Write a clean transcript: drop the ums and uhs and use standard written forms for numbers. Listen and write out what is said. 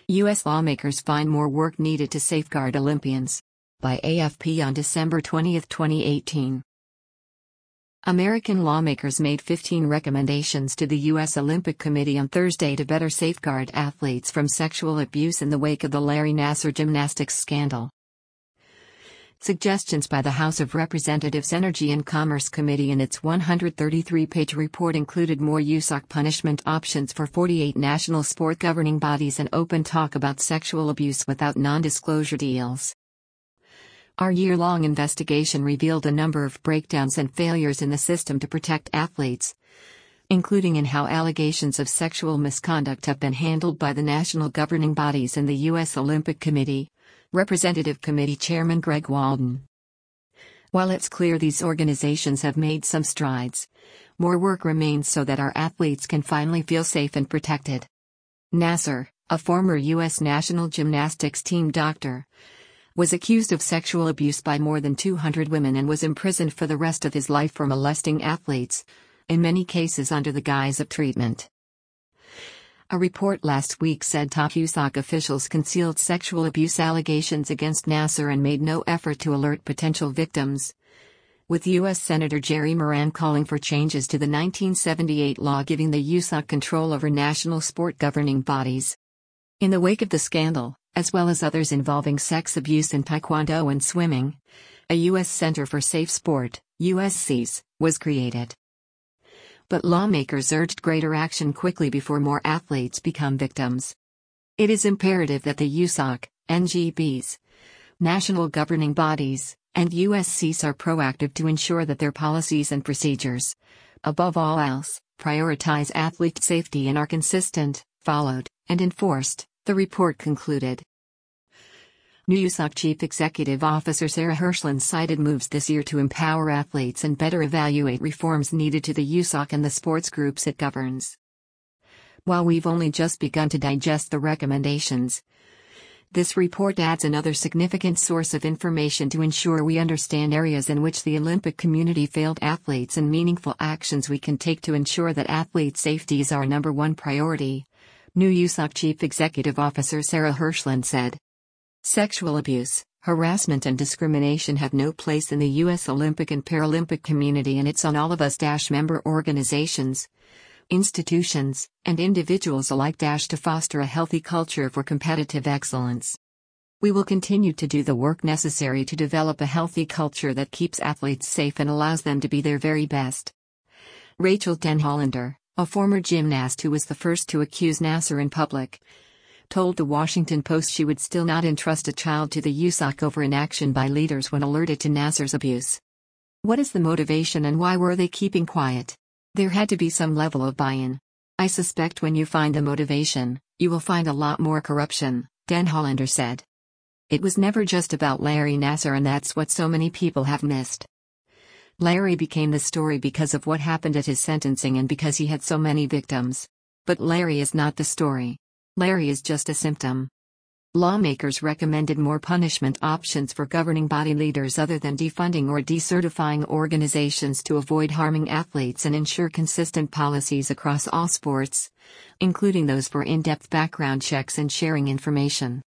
U.S. lawmakers find more work needed to safeguard Olympians. By AFP on December 20, 2018. American lawmakers made 15 recommendations to the U.S. Olympic Committee on Thursday to better safeguard athletes from sexual abuse in the wake of the Larry Nassar gymnastics scandal. Suggestions by the House of Representatives Energy and Commerce Committee in its 133-page report included more USOC punishment options for 48 national sport governing bodies and open talk about sexual abuse without non-disclosure deals. Our year-long investigation revealed a number of breakdowns and failures in the system to protect athletes, including in how allegations of sexual misconduct have been handled by the national governing bodies and the U.S. Olympic Committee, Representative Committee Chairman Greg Walden. While it's clear these organizations have made some strides, more work remains so that our athletes can finally feel safe and protected. Nassar, a former U.S. national gymnastics team doctor, was accused of sexual abuse by more than 200 women and was imprisoned for the rest of his life for molesting athletes, in many cases under the guise of treatment. A report last week said top USOC officials concealed sexual abuse allegations against Nassar and made no effort to alert potential victims, with U.S. Senator Jerry Moran calling for changes to the 1978 law giving the USOC control over national sport governing bodies. In the wake of the scandal, as well as others involving sex abuse in taekwondo and swimming, a U.S. Center for Safe Sport, USCS, was created. But lawmakers urged greater action quickly before more athletes become victims. It is imperative that the USOC, NGBs, national governing bodies, and USCS are proactive to ensure that their policies and procedures, above all else, prioritize athlete safety and are consistent, followed, and enforced, the report concluded. New USOC Chief Executive Officer Sarah Hirshland cited moves this year to empower athletes and better evaluate reforms needed to the USOC and the sports groups it governs. While we've only just begun to digest the recommendations, this report adds another significant source of information to ensure we understand areas in which the Olympic community failed athletes and meaningful actions we can take to ensure that athlete safety is our number one priority, new USOC Chief Executive Officer Sarah Hirshland said. Sexual abuse, harassment and discrimination have no place in the U.S. Olympic and Paralympic community, and it's on all of us member organizations, institutions, and individuals alike to foster a healthy culture for competitive excellence. We will continue to do the work necessary to develop a healthy culture that keeps athletes safe and allows them to be their very best. Rachel Denhollander, a former gymnast who was the first to accuse Nassar in public, told the Washington Post she would still not entrust a child to the USOC over inaction by leaders when alerted to Nassar's abuse. What is the motivation and why were they keeping quiet? There had to be some level of buy-in. I suspect when you find the motivation, you will find a lot more corruption, Denhollander said. It was never just about Larry Nassar, and that's what so many people have missed. Larry became the story because of what happened at his sentencing and because he had so many victims. But Larry is not the story. Larry is just a symptom. Lawmakers recommended more punishment options for governing body leaders other than defunding or decertifying organizations to avoid harming athletes and ensure consistent policies across all sports, including those for in-depth background checks and sharing information.